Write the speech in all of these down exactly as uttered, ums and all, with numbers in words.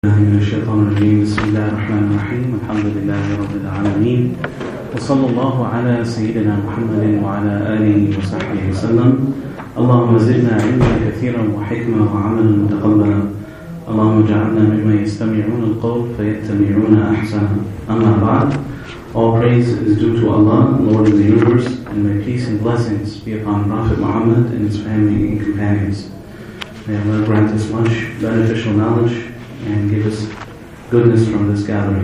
من الشيطان الرجيم. بسم الله الرحمن الرحيم. الحمد لله رب العالمين، وصلى الله على سيدنا محمد وعلى آله وصحبه وسلم. اللهم زدنا علما كثيرا وحكمة وعملا متقبلا. اللهم اجعلنا ممن يستمعون القول فيتبعون أحسنه. أما بعد. All praise is due to Allah, Lord of the universe, and may peace and blessings be upon Prophet Muhammad and his family and companions. May Allah grant us much beneficial knowledge and give us goodness from this gathering.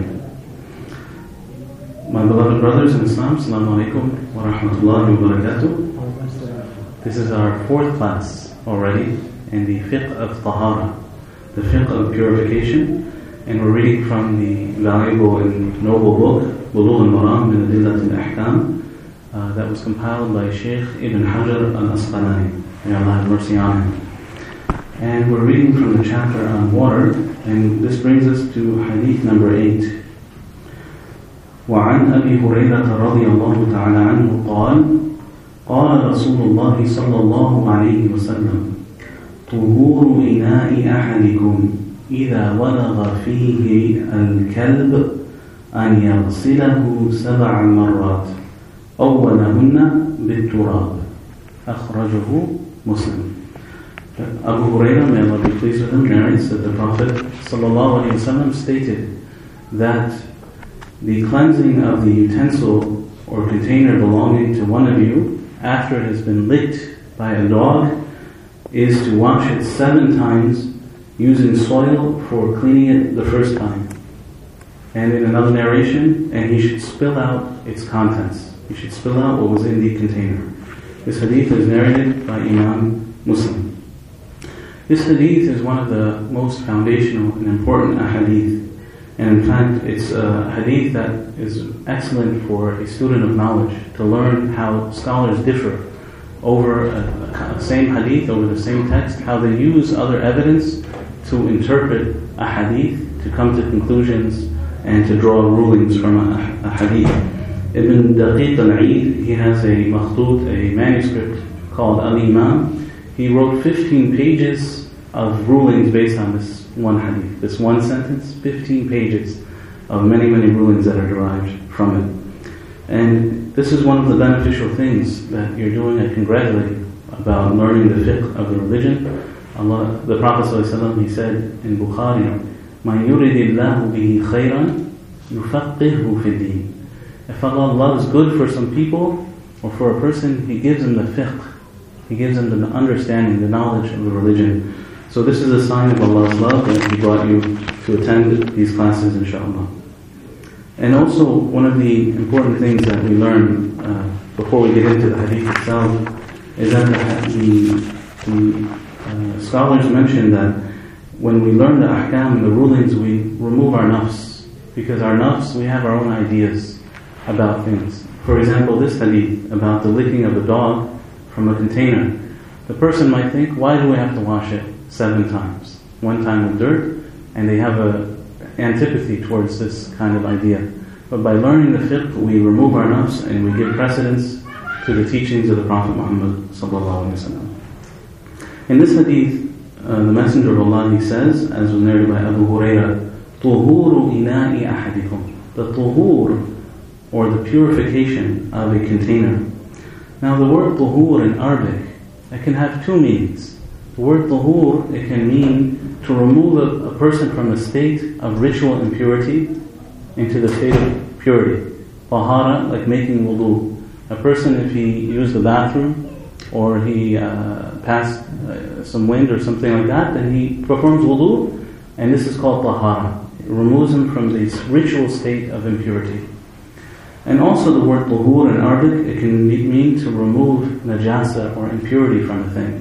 My beloved brothers in Islam, Assalamu alaikum wa rahmatullahi wa barakatuh. This is our fourth class already in the fiqh of tahara, the fiqh of purification, and we're reading from the valuable and noble book, Bulugh al-Maram min Adillat al-Ahkam, uh, that was compiled by Shaykh Ibn Hajar al-Asqalani. May Allah have mercy on him. And we're reading from the chapter on water, and this brings us to hadith number eight. وعن أبي هريرة رضي الله تعالى عنه قال قال رسول الله صلى الله عليه وسلم طهور إناء أحدكم إذا ولغ فيه الكلب أن يغسله سبع مرات أولهن بالتراب. أخرجه مسلم. Abu Hurairah, may Allah be pleased with him, narrates that the Prophet ﷺ stated that the cleansing of the utensil or container belonging to one of you after it has been licked by a dog is to wash it seven times using soil for cleaning it the first time. And in another narration, and he should spill out its contents. He should spill out what was in the container. This hadith is narrated by Imam Muslim. This hadith is one of the most foundational and important ahadith, and in fact it's a hadith that is excellent for a student of knowledge to learn how scholars differ over a, a same hadith, over the same text, how they use other evidence to interpret a hadith, to come to conclusions and to draw rulings from a, a hadith. Ibn Daqiq al-Eid, he has a makhtut, a manuscript called Al-Imam. He wrote fifteen pages of rulings based on this one hadith, this one sentence, fifteen pages of many, many rulings that are derived from it. And this is one of the beneficial things that you're doing. I congratulate you about learning the fiqh of the religion. Allah, the Prophet ﷺ, he said in Bukhari, مَنْ يُرِدِ اللَّهُ بِهِ خَيْرًا يُفَقِّهُ فِي الدِّينِ. If Allah loves good for some people or for a person, He gives them the fiqh. He gives them the understanding, the knowledge of the religion. So this is a sign of Allah's love that He brought you to attend these classes, inshaAllah. And also, one of the important things that we learn uh, before we get into the hadith itself is that the, the, the uh, scholars mention that when we learn the ahkam and the rulings, we remove our nafs. Because our nafs, we have our own ideas about things. For example, this hadith about the licking of a dog from a container. The person might think, why do we have to wash it seven times? One time with dirt, and they have a antipathy towards this kind of idea. But by learning the fiqh, we remove our nafs and we give precedence to the teachings of the Prophet Muhammad sallallahu alaihi wasallam. In this hadith, uh, the Messenger of Allah, he says, as was narrated by Abu Hurairah, طُهُورُ إِنَاءِ أَحَدِكُمْ. The tuhur, or the purification of a container. Now the word tuhur in Arabic, it can have two meanings. The word tuhur, it can mean to remove a, a person from a state of ritual impurity into the state of purity. Tahara, like making wudu. A person, if he used the bathroom or he uh, passed uh, some wind or something like that, then he performs wudu, and this is called tahara. It removes him from this ritual state of impurity. And also the word tuhur in Arabic, it can mean to remove najasa or impurity from a thing.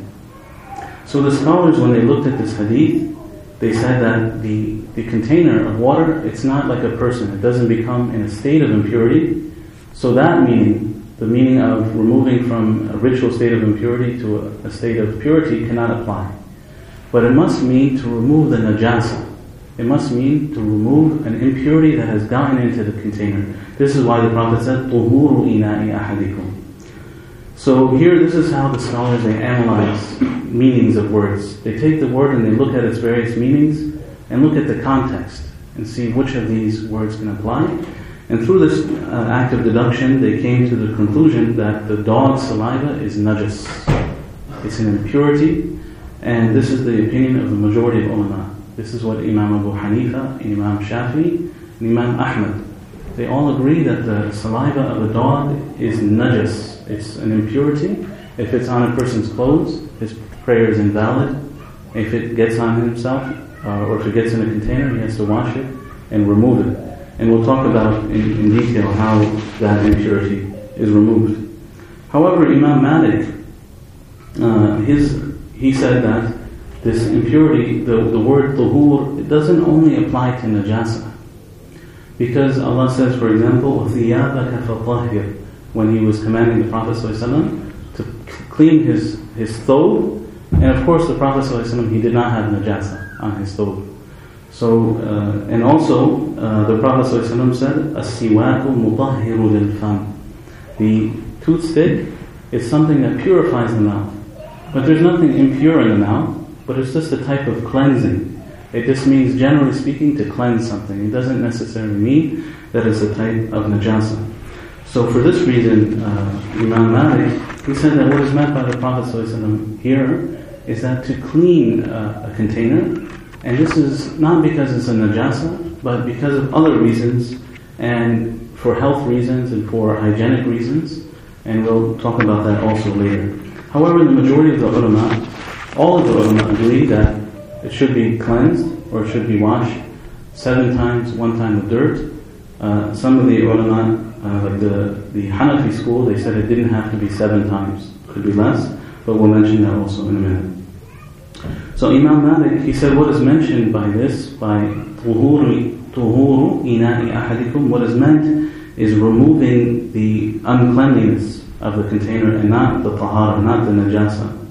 So the scholars, when they looked at this hadith, they said that the, the container of water, it's not like a person. It doesn't become in a state of impurity. So that meaning, the meaning of removing from a ritual state of impurity to a, a state of purity cannot apply. But it must mean to remove the najasa. It must mean to remove an impurity that has gotten into the container. This is why the Prophet said, طُهُورُ إِنَاءِ أَحَدِكُمْ. So here, this is how the scholars, they analyze meanings of words. They take the word and they look at its various meanings, and look at the context and see which of these words can apply. And through this uh, act of deduction, they came to the conclusion that the dog's saliva is najas. It's an impurity, and this is the opinion of the majority of ulama. This is what Imam Abu Hanifa, Imam Shafi, and Imam Ahmad, they all agree that the saliva of a dog is najas. It's an impurity. If it's on a person's clothes, his prayer is invalid. If it gets on himself, uh, or if it gets in a container, he has to wash it and remove it. And we'll talk about in, in detail how that impurity is removed. However, Imam Malik, uh, his he said that this impurity, the, the word tuhur, it doesn't only apply to najasa. Because Allah says, for example, وَثِيَابَكَ فَطَهِّرْ, when He was commanding the Prophet ﷺ to clean his, his thobe. And of course the Prophet ﷺ, he did not have najasa on his thobe. So, uh, and also, uh, the Prophet ﷺ said, السِّوَاكُ مُطَهِّرُ لِلْفَمِ. The toothstick is something that purifies the mouth. But there's nothing impure in the mouth, but it's just a type of cleansing. It just means, generally speaking, to cleanse something. It doesn't necessarily mean that it's a type of najasa. So for this reason, uh, Imam Malik, he said that what is meant by the Prophet ﷺ here is that to clean uh, a container. And this is not because it's a najasa, but because of other reasons, and for health reasons and for hygienic reasons, and we'll talk about that also later. However, the majority of the ulama, all of the ulama agree that it should be cleansed, or it should be washed seven times, one time with dirt. Uh, some of the ulama, uh, like the, the Hanafi school, they said it didn't have to be seven times, it could be less, but we'll mention that also in a minute. So Imam Malik, he said what is mentioned by this, by tuhuru ina'i ahadikum, what is meant is removing the uncleanliness of the container and not the tahara, not the najasa.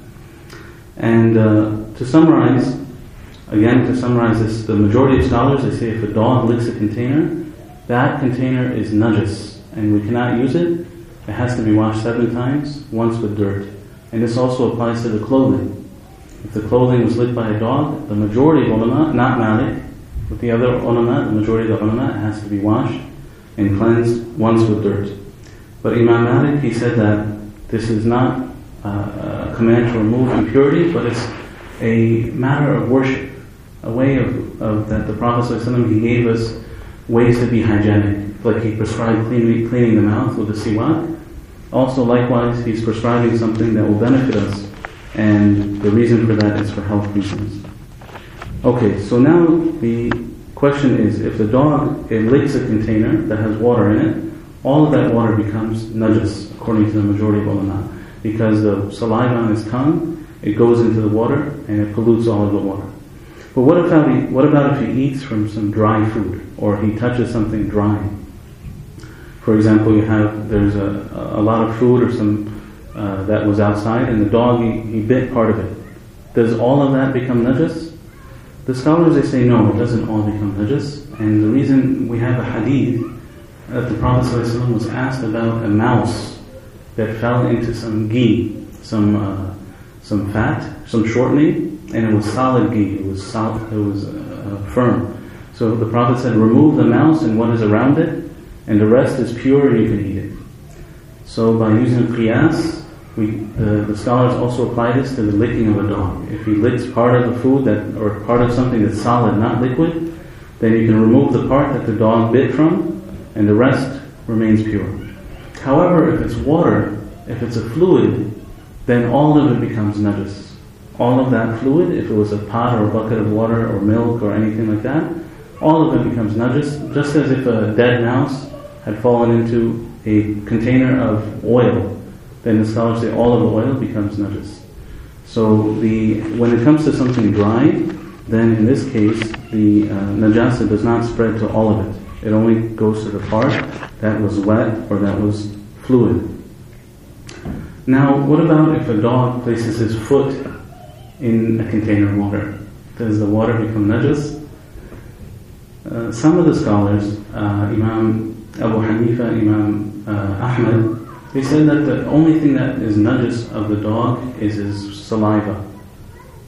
And uh, to summarize, again to summarize this, the majority of scholars, they say if a dog licks a container, that container is najas, and we cannot use it. It has to be washed seven times, once with dirt. And this also applies to the clothing. If the clothing was licked by a dog, the majority of ulama, not Malik, but the other ulama, the majority of the ulama, it has to be washed and cleansed once with dirt. But Imam Malik, he said that this is not uh, a command to remove impurity, but it's a matter of worship, a way of, of that the Prophet ﷺ, he gave us ways to be hygienic, like he prescribed cleaning, cleaning the mouth with the siwak. Also, likewise, he's prescribing something that will benefit us, and the reason for that is for health reasons. Okay, so now the question is, if the dog it licks a container that has water in it, all of that water becomes najas, according to the majority of ulama, because the saliva on his tongue, it goes into the water and it pollutes all of the water. But what about he, what about if he eats from some dry food, or he touches something dry? For example, you have there's a, a lot of food or some uh, that was outside, and the dog he, he bit part of it. Does all of that become najas? The scholars, they say no, it doesn't all become najas. And the reason, we have a hadith that the Prophet ﷺ was asked about a mouse that fell into some ghee, some uh, some fat, some shortening, and it was solid ghee. It was solid, it was uh, firm. So the Prophet said, remove the mouse and what is around it, and the rest is pure and you can eat it. So by using qiyas, we, the, the scholars also apply this to the licking of a dog. If he licks part of the food that, or part of something that's solid, not liquid, then you can remove the part that the dog bit from, and the rest remains pure. However, if it's water, if it's a fluid, then all of it becomes najas. All of that fluid, if it was a pot or a bucket of water or milk or anything like that, all of it becomes najas, just as if a dead mouse had fallen into a container of oil, then the scholars say all of the oil becomes najas. So the when it comes to something dry, then in this case, the uh, najasa does not spread to all of it. It only goes to the part that was wet or that was fluid. Now, what about if a dog places his foot in a container of water? Does the water become najas? Uh, some of the scholars, uh, Imam Abu Hanifa, Imam uh, Ahmad, they said that the only thing that is najas of the dog is his saliva.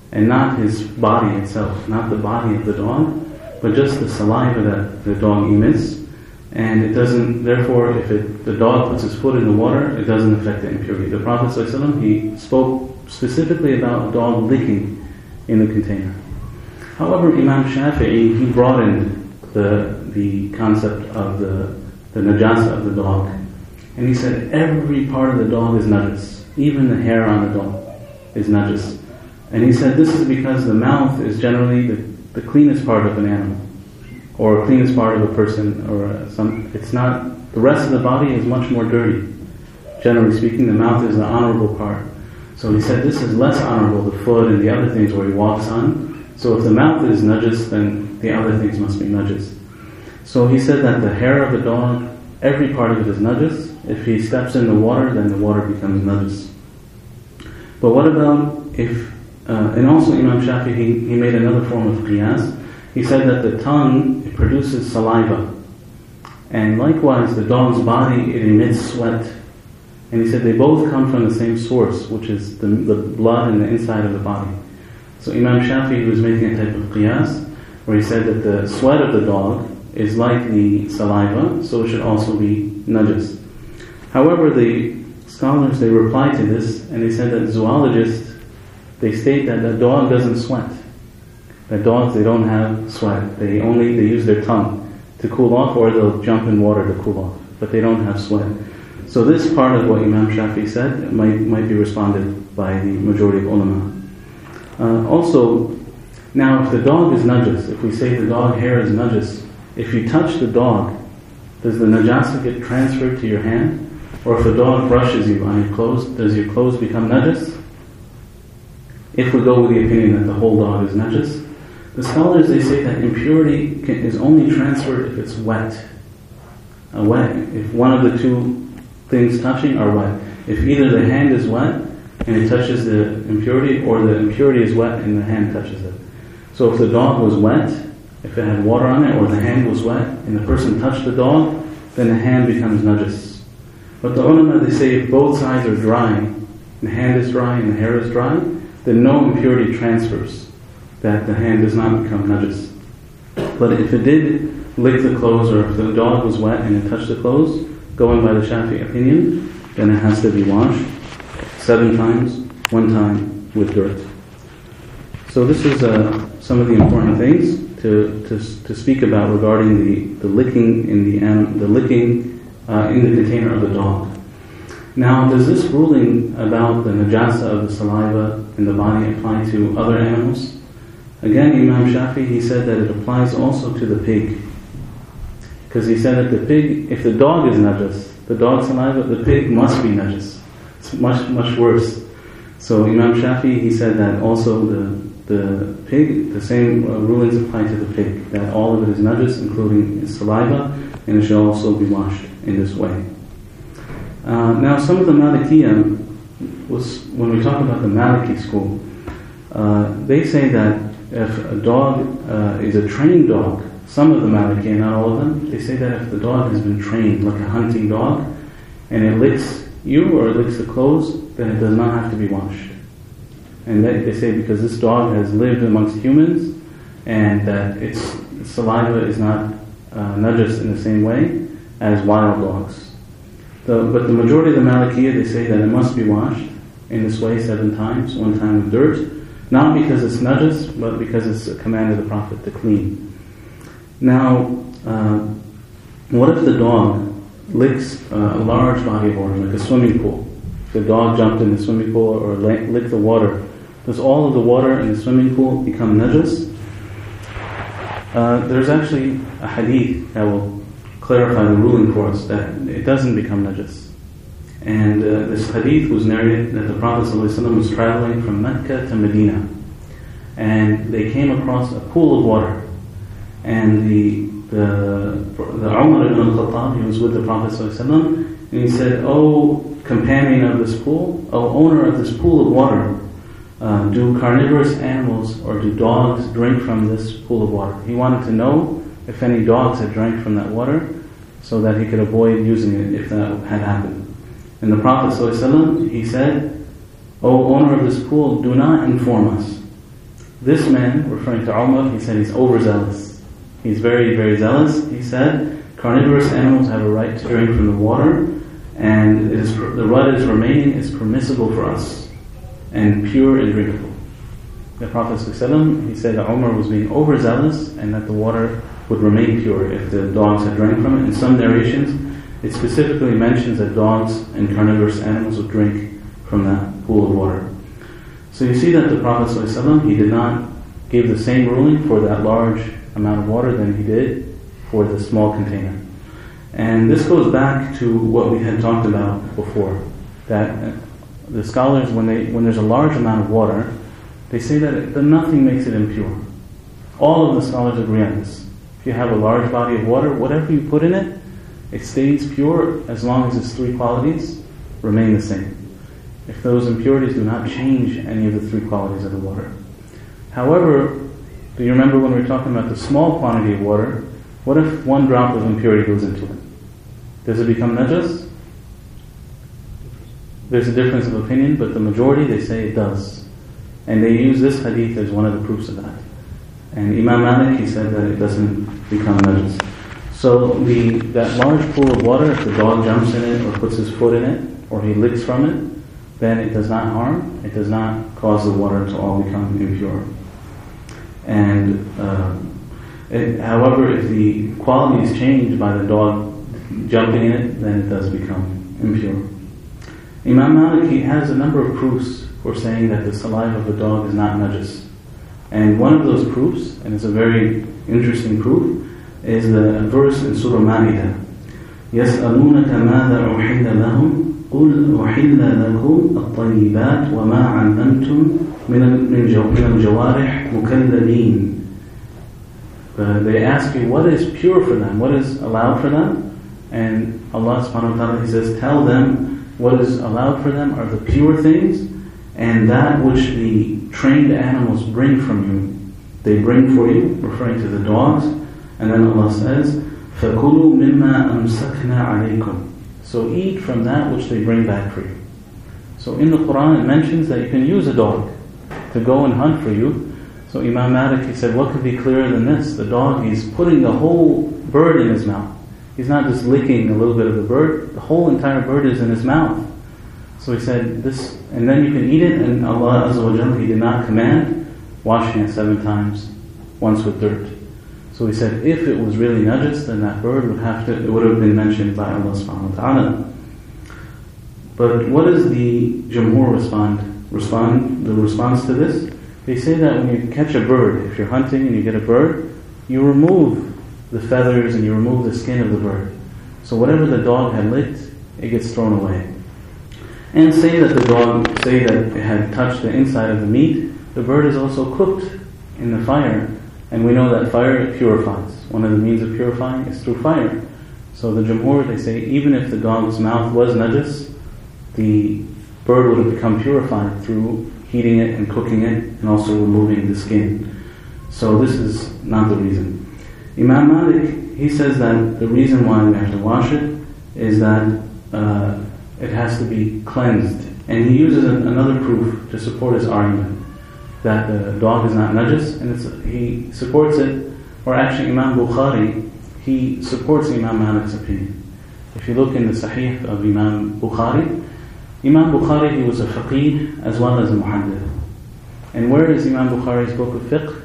and not his body itself, not the body of the dog, but just the saliva that the dog emits. And it doesn't, therefore, if it, the dog puts his foot in the water, it doesn't affect the impurity. The Prophet ﷺ, he spoke specifically about a dog licking in the container. However, Imam Shafi'i, he broadened the the concept of the, the najasa of the dog. And he said every part of the dog is najas. Even the hair on the dog is najas. And he said this is because the mouth is generally the, the cleanest part of an animal, or cleanest part of a person, or some. It's not, the rest of the body is much more dirty. Generally speaking, the mouth is the honorable part. So he said this is less honorable, the foot and the other things where he walks on. So if the mouth is najas, then the other things must be najas. So he said that the hair of a dog, every part of it is najas. If he steps in the water, then the water becomes najas. But what about if, uh, and also Imam Shafi'i, he, he made another form of qiyas. He said that the tongue, it produces saliva. And likewise, the dog's body, it emits sweat. And he said they both come from the same source, which is the, the blood in the inside of the body. So Imam Shafi'i was making a type of qiyas, where he said that the sweat of the dog is like the saliva, so it should also be najas. However, the scholars, they reply to this, and they said that zoologists, they state that the dog doesn't sweat. That dogs, they don't have sweat. They only, they use their tongue to cool off, or they'll jump in water to cool off. But they don't have sweat. So this part of what Imam Shafi'i said might might be responded by the majority of ulama. Uh, also, now if the dog is najas, if we say the dog hair is najas, if you touch the dog, does the najasa get transferred to your hand? Or if the dog brushes you on your clothes, does your clothes become najas? If we go with the opinion that the whole dog is najas, the scholars, they say that impurity can, is only transferred if it's wet. A wet, if one of the two things touching are wet. If either the hand is wet and it touches the impurity, or the impurity is wet and the hand touches it. So if the dog was wet, if it had water on it, or the hand was wet and the person touched the dog, then the hand becomes najas. But the ulama, they say if both sides are dry, the hand is dry and the hair is dry, then no impurity transfers, that the hand does not become najas. But if it did lick the clothes, or if the dog was wet and it touched the clothes, going by the Shafi'i opinion, then it has to be washed seven times, one time with dirt. So this is uh, some of the important things to to, to speak about regarding the, the licking in the anim- the licking uh, in the container of the dog. Now, does this ruling about the najasa of the saliva in the body apply to other animals? Again, Imam Shafi'i, he said that it applies also to the pig. Because he said that the pig, if the dog is najas, the dog saliva, the pig must be najas. It's much, much worse. So Imam Shafi'i, he said that also the the pig, the same uh, rulings apply to the pig, that all of it is najas, including its saliva, and it should also be washed in this way. Uh, now, some of the Malikiya, was when we talk about the Maliki school, uh, they say that if a dog uh, is a trained dog, some of the Malikiya, not all of them, they say that if the dog has been trained like a hunting dog, and it licks you or it licks the clothes, then it does not have to be washed. And they, they say because this dog has lived amongst humans, and that its saliva is not uh, najas in the same way as wild dogs. The, but the majority of the Malikiya, they say that it must be washed in this way seven times, one time with dirt, not because it's najas, but because it's a command of the Prophet to clean. Now, uh, what if the dog licks uh, a large body of water, like a swimming pool? If the dog jumped in the swimming pool or licked the water, does all of the water in the swimming pool become najas? Uh, there's actually a hadith that will clarify the ruling for us, that it doesn't become najas. And uh, this hadith was narrated that the Prophet ﷺ was traveling from Mecca to Medina, and they came across a pool of water. And the the the Umar ibn al-Khattab, he was with the Prophet ﷺ, and he said, "O companion of this pool, O owner of this pool of water, uh, do carnivorous animals or do dogs drink from this pool of water?" He wanted to know if any dogs had drank from that water, so that he could avoid using it if that had happened. And the Prophet ﷺ, he said, "O owner of this pool, do not inform us this man, referring to Umar, he said he's overzealous. He's very, very zealous. He said, carnivorous animals have a right to drink from the water, and it is, the what is remaining is permissible for us, and pure and drinkable. The Prophet ﷺ, he said that Umar was being overzealous, and that the water would remain pure if the dogs had drank from it. In some narrations, it specifically mentions that dogs and carnivorous animals would drink from that pool of water. So you see that the Prophet ﷺ, he did not give the same ruling for that large amount of water than he did for the small container. And this goes back to what we had talked about before, that the scholars, when they when there's a large amount of water, they say that, it, that nothing makes it impure. All of the scholars agree on this. If you have a large body of water, whatever you put in it, it stays pure as long as its three qualities remain the same. If those impurities do not change any of the three qualities of the water. However, do you remember when we were talking about the small quantity of water? What if one drop of impurity goes into it? Does it become najas? There's a difference of opinion, but the majority, they say it does. And they use this hadith as one of the proofs of that. And Imam Malik, he said that it doesn't become najas. So the that large pool of water, if the dog jumps in it or puts his foot in it, or he licks from it, then it does not harm, it does not cause the water to all become impure. And uh, it, however, if the quality is changed by the dog jumping in it, then it does become impure. Imam Malik, he has a number of proofs for saying that the saliva of a dog is not najas. And one of those proofs, and it's a very interesting proof, is the verse in Surah Ma'idah. يَسْأَلُونَكَ مَاذَا أُحِلَّ لَهُمْ قُلْ أُحِلَّ لَكُمْ الطَّيِّبَاتِ وَمَا عَلَّمْتُمْ مِنَ الْجَوَارِحِ مُكَلَّبِينَ. Uh, they ask you, what is pure for them? What is allowed for them? And Allah subhanahu wa ta'ala, He says, tell them what is allowed for them are the pure things, and that which the trained animals bring from you, they bring for you, referring to the dogs. And then Allah says, فَكُلُوا مِمَّا أَمْسَكْنَا عَلَيْكُمْ. So eat from that which they bring back for you. So in the Quran it mentions that you can use a dog to go and hunt for you. So Imam Malik, he said, what could be clearer than this? The dog, he's putting the whole bird in his mouth. He's not just licking a little bit of the bird, the whole entire bird is in his mouth. So he said, this, and then you can eat it, and Allah Azza wa Jalla, He did not command washing it seven times, once with dirt. So he said, if it was really najas, then that bird would have to, it would have been mentioned by Allah subhanahu wa ta'ala. But what does the Jumhur respond? Respond, the response to this? They say that when you catch a bird, if you're hunting and you get a bird, you remove the feathers and you remove the skin of the bird. So whatever the dog had licked, it gets thrown away. And say that the dog, say that it had touched the inside of the meat, the bird is also cooked in the fire. And we know that fire purifies. One of the means of purifying is through fire. So the Jumhur, they say, even if the dog's mouth was najas, the bird would have become purified through heating it and cooking it, and also removing the skin. So this is not the reason. Imam Malik, he says that the reason why we have to wash it is that uh, it has to be cleansed. And he uses an, another proof to support his argument, that the dog is not najas, and it's, he supports it, or actually Imam Bukhari, he supports Imam Malik's opinion. If you look in the Sahih of Imam Bukhari, Imam Bukhari, he was a faqih as well as a muhaddith. And where is Imam Bukhari's book of fiqh?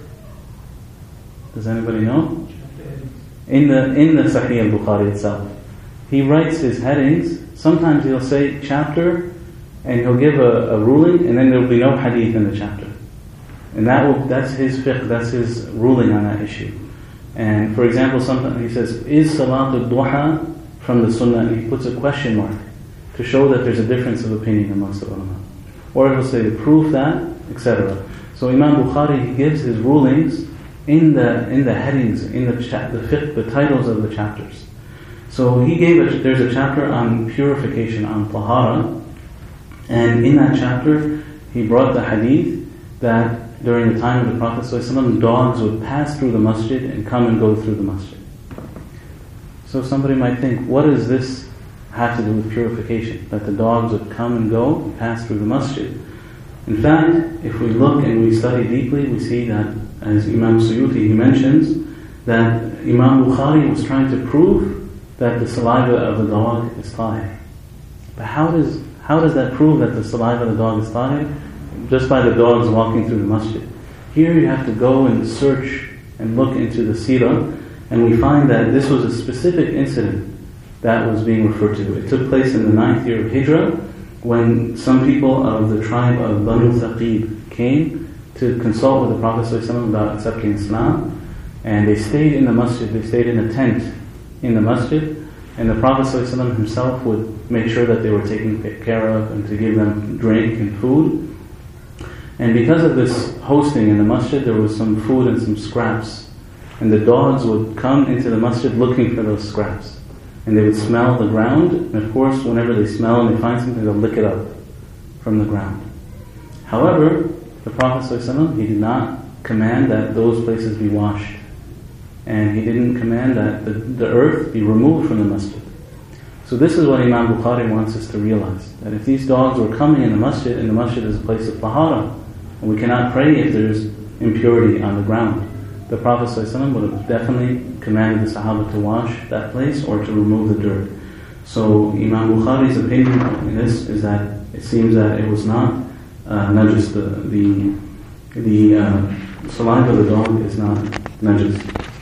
Does anybody know? In the in the Sahih al-Bukhari itself. He writes his headings, sometimes he'll say chapter, and he'll give a, a ruling, and then there will be no hadith in the chapter. And that will, that's his fiqh, that's his ruling on that issue. And for example, sometimes he says, is Salatul Duha from the Sunnah? And he puts a question mark to show that there's a difference of opinion amongst the ulama. Or he'll say, prove that, et cetera. So Imam Bukhari, he gives his rulings in the in the headings, in the cha- the fiqh, the titles of the chapters. So he gave a, there's a chapter on purification, on tahara, and in that chapter he brought the hadith that during the time of the Prophet ﷺ, dogs would pass through the masjid and come and go through the masjid. So somebody might think, what does this have to do with purification? That the dogs would come and go and pass through the masjid? In fact, if we look and we study deeply, we see that, as Imam Suyuti, he mentions, that Imam Bukhari was trying to prove that the saliva of the dog is tahir. But how does how does that prove that the saliva of the dog is tahir? Just by the dogs walking through the masjid. Here you have to go and search and look into the seerah, and we find that this was a specific incident that was being referred to. It took place in the ninth year of Hijrah, when some people of the tribe of Banu Thaqib came to consult with the Prophet ﷺ about accepting Islam, and they stayed in the masjid, they stayed in a tent in the masjid, and the Prophet ﷺ himself would make sure that they were taken care of and to give them drink and food. And because of this hosting in the masjid, there was some food and some scraps, and the dogs would come into the masjid looking for those scraps. And they would smell the ground, and of course, whenever they smell and they find something, they'll lick it up from the ground. However, the Prophet ﷺ, he did not command that those places be washed. And he didn't command that the, the earth be removed from the masjid. So this is what Imam Bukhari wants us to realize, that if these dogs were coming in the masjid, and the masjid is a place of tahara, and we cannot pray if there's impurity on the ground, the Prophet ﷺ would have definitely commanded the Sahaba to wash that place or to remove the dirt. So Imam Bukhari's opinion in this is that it seems that it was not uh, najis. The the, the uh, saliva of the dog is not najis.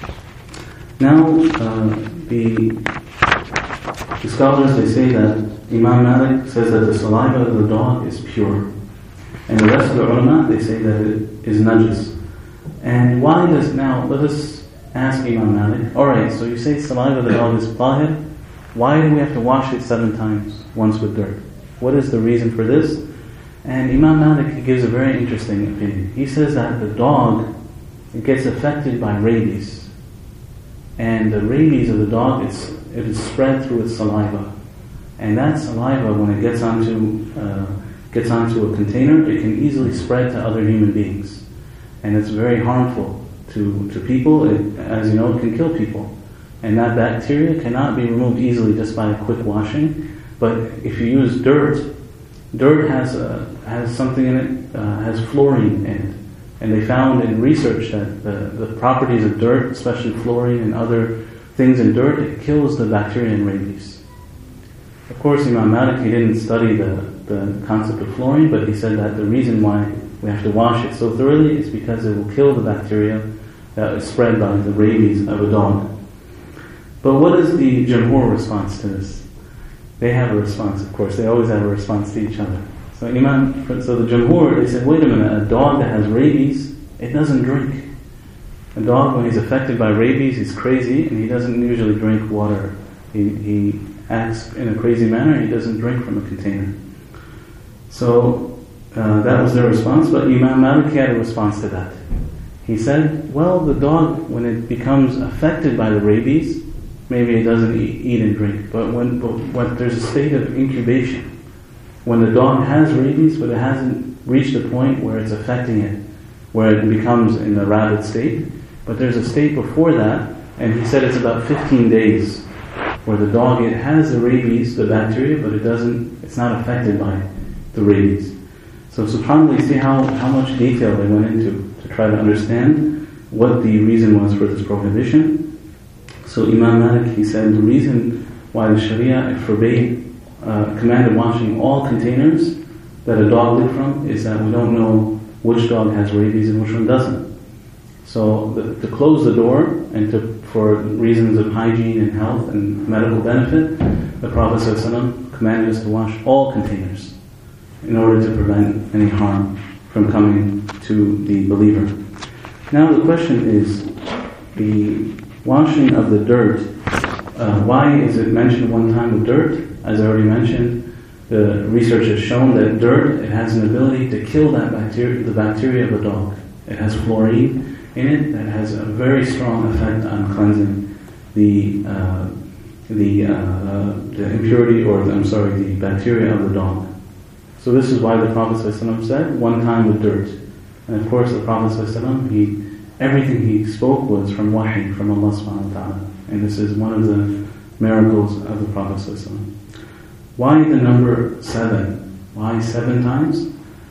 Now uh, the, the scholars, they say that Imam Malik says that the saliva of the dog is pure, and the rest of the ulama, they say that it is najis. And why does, now let us ask Imam Malik, alright, so you say saliva of the dog is tahir, why do we have to wash it seven times, once with dirt? What is the reason for this? And Imam Malik, he gives a very interesting opinion. He says that the dog, it gets affected by rabies. And the rabies of the dog, it's, it is spread through its saliva. And that saliva, when it gets onto, uh, gets onto a container, it can easily spread to other human beings. And it's very harmful to, to people. It, as you know, it can kill people. And that bacteria cannot be removed easily just by a quick washing. But if you use dirt, dirt has a, has something in it, uh, has fluorine in it. And they found in research that the, the properties of dirt, especially fluorine and other things in dirt, it kills the bacteria and rabies. Of course, Imam Malik, he didn't study the, the concept of fluorine, but he said that the reason why we have to wash it so thoroughly is because it will kill the bacteria that is spread by the rabies of a dog. But what is the Jumhur response to this? They have a response, of course. They always have a response to each other. So Imam, so the Jumhur, they said, wait a minute, a dog that has rabies, it doesn't drink. A dog, when he's affected by rabies, he's crazy, and he doesn't usually drink water. He, he acts in a crazy manner, he doesn't drink from a container. So, Uh, that was their response, but Imam Malik had a response to that. He said, well, the dog, when it becomes affected by the rabies, maybe it doesn't eat, eat and drink, but when, but when there's a state of incubation, when the dog has rabies, but it hasn't reached a point where it's affecting it, where it becomes in a rabid state, but there's a state before that, and he said it's about fifteen days, where the dog, it has the rabies, the bacteria, but it doesn't, it's not affected by the rabies. So subhanAllah, you see how, how much detail they went into to try to understand what the reason was for this prohibition. So Imam Malik, he said the reason why the Sharia forbade, uh, commanded washing all containers that a dog lived from is that we don't know which dog has rabies and which one doesn't. So the, to close the door and to, for reasons of hygiene and health and medical benefit, the Prophet ﷺ commanded us to wash all containers in order to prevent any harm from coming to the believer. Now the question is, the washing of the dirt, uh, why is it mentioned one time with dirt? As I already mentioned, the research has shown that dirt, it has an ability to kill that bacteria, the bacteria of a dog. It has fluorine in it that has a very strong effect on cleansing the uh, the, uh, the impurity, or the, I'm sorry, the bacteria of the dog. So this is why the Prophet ﷺ said, one time with dirt. And of course the Prophet ﷺ, he, everything he spoke was from wahi, from Allah subhanahu wa ta'ala. And this is one of the miracles of the Prophet ﷺ. Why the number seven? Why seven times?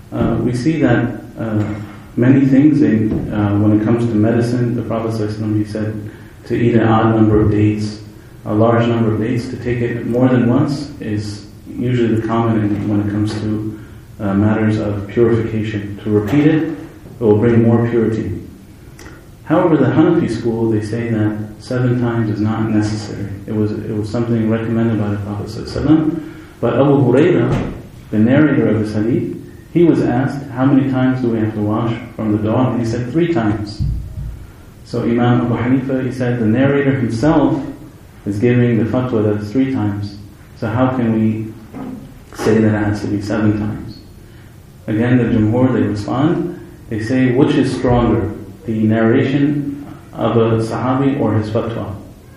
uh, we see that uh, many things, in, uh, when it comes to medicine, the Prophet ﷺ, he said to eat an odd number of dates, a large number of dates. To take it more than once is usually the common in, when it comes to uh, matters of purification. To repeat it, it will bring more purity. However, the Hanafi school, they say that seven times is not necessary. It was it was something recommended by the Prophet ﷺ. But Abu Hurairah, the narrator of this hadith, he was asked, how many times do we have to wash from the dawn? And he said, three times. So Imam Abu Hanifa, he said, the narrator himself is giving the fatwa that it's three times. So how can we say that it has to be seven times? Again, the Jumhur, they respond, they say, which is stronger, the narration of a Sahabi or his fatwa?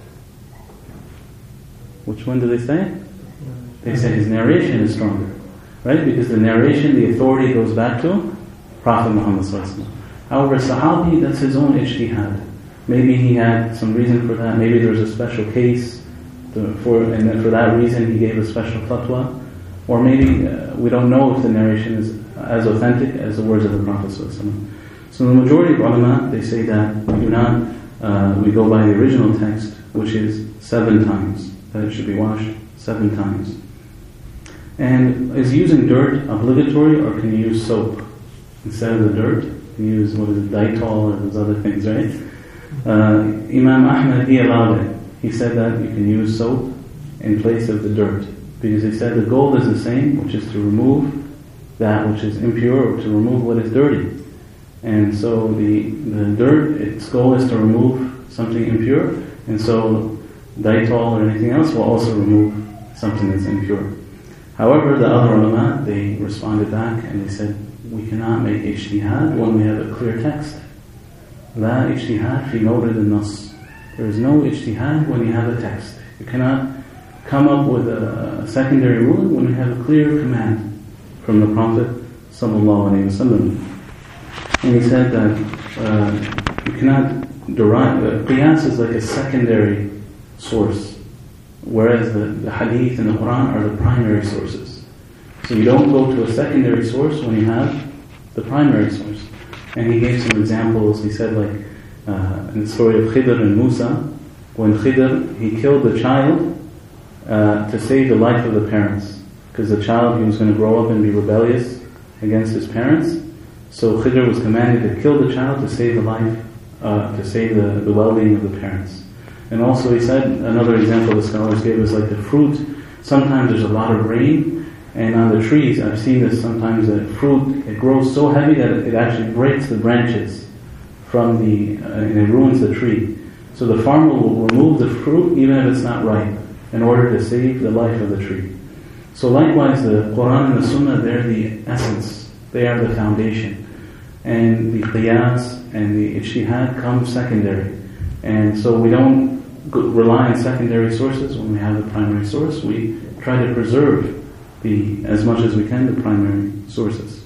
Which one do they say? They say his narration is stronger. Right? Because the narration, the authority goes back to Prophet Muhammad sallallahu alaihi wasallam. However, Sahabi, that's his own ijtihad. Maybe he had some reason for that. Maybe there was a special case, to, for, and then for that reason he gave a special fatwa. Or maybe uh, we don't know if the narration is as authentic as the words of the Prophet sallallahu alaihi wasallam. So the majority of ulama, they say that we do not, uh, we go by the original text, which is seven times, that it should be washed seven times. And is using dirt obligatory, or can you use soap instead of the dirt? You use, what is it, Dettol or those other things, right? Uh, Imam Ahmad, he allowed it. He said that you can use soap in place of the dirt, because he said the goal is the same, which is to remove that which is impure, or to remove what is dirty. And so the, the dirt, its goal is to remove something impure, and so Dettol or anything else will also remove something that's impure. However, the other ulama, they responded back and they said, we cannot make ijtihad when we have a clear text. La ijtihad fi mawrid al-nas. There is no ijtihad when you have a text. You cannot come up with a, a secondary rule when you have a clear command from the Prophet sallallahu alaihi wasallam. And he said that uh, you cannot derive, uh, qiyas is like a secondary source, whereas the, the hadith and the Quran are the primary sources. So you don't go to a secondary source when you have the primary source. And he gave some examples. He said, like uh, in the story of Khidr and Musa, when Khidr, he killed the child uh, to save the life of the parents, because the child, he was going to grow up and be rebellious against his parents. So Khidr was commanded to kill the child to save the life, uh, to save the, the well-being of the parents. And also he said, another example the scholars gave was like the fruit. Sometimes there's a lot of rain, and on the trees, I've seen this sometimes, the fruit, it grows so heavy that it, it actually breaks the branches from the, uh, and it ruins the tree. So the farmer will remove the fruit even if it's not ripe, in order to save the life of the tree. So likewise, the Quran and the Sunnah, they're the essence, they are the foundation. And the qiyas and the ijtihad come secondary. And so we don't rely on secondary sources when we have the primary source. We try to preserve the, as much as we can, the primary sources.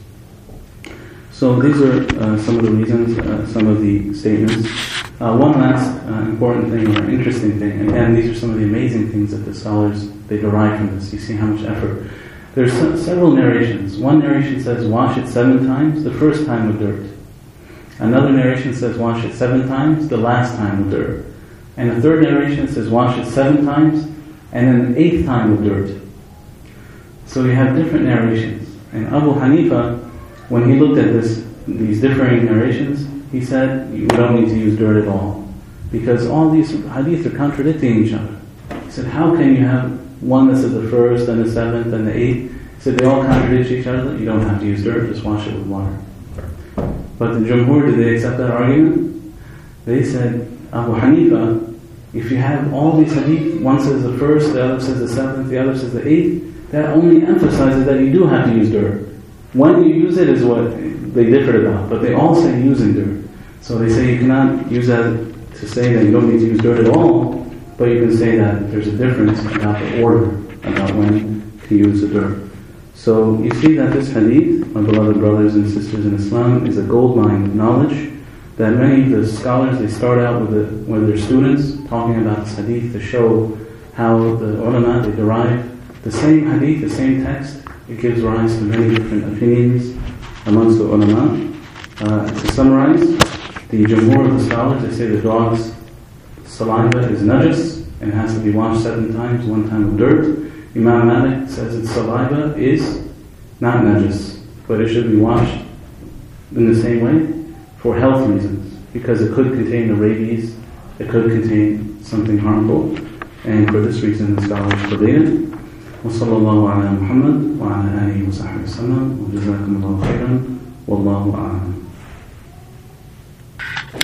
So these are uh, some of the reasons, uh, some of the statements. Uh, one last uh, important thing, or interesting thing, and again, these are some of the amazing things that the scholars, they derive from this. You see how much effort. There's se- several narrations. One narration says, wash it seven times, the first time with dirt. Another narration says, wash it seven times, the last time with dirt. And a third narration says, wash it seven times, and then the eighth time with dirt. So you have different narrations. And Abu Hanifa, when he looked at this, these differing narrations, he said, we don't need to use dirt at all, because all these hadiths are contradicting each other. He said, how can you have one that says the first, and the seventh, and the eighth? He said, they all contradict each other. You don't have to use dirt, just wash it with water. But the Jumhur, did they accept that argument? They said, Abu Hanifa, if you have all these hadith, one says the first, the other says the seventh, the other says the eighth, that only emphasizes that you do have to use dirt. When you use it is what they differed about, but they all say using dirt. So they say you cannot use that to say that you don't need to use dirt at all, but you can say that there's a difference about the order, about when to use the dirt. So you see that this hadith, my beloved brothers and sisters in Islam, is a goldmine of knowledge, that many of the scholars, they start out with, the, with their students talking about this hadith to show how the ulama, they derive the same hadith, the same text. It gives rise to many different opinions amongst the ulama. Uh, to summarize, the jumhur of the scholars, they say the dog's saliva is najas and has to be washed seven times, one time with dirt. Imam Malik says its saliva is not najas, but it should be washed in the same way for health reasons, because it could contain the rabies, it could contain something harmful, and for this reason the scholars forbade it. وصلى الله على محمد وعلى آله وصحبه وسلم وجزاكم الله خيرا والله أعلم.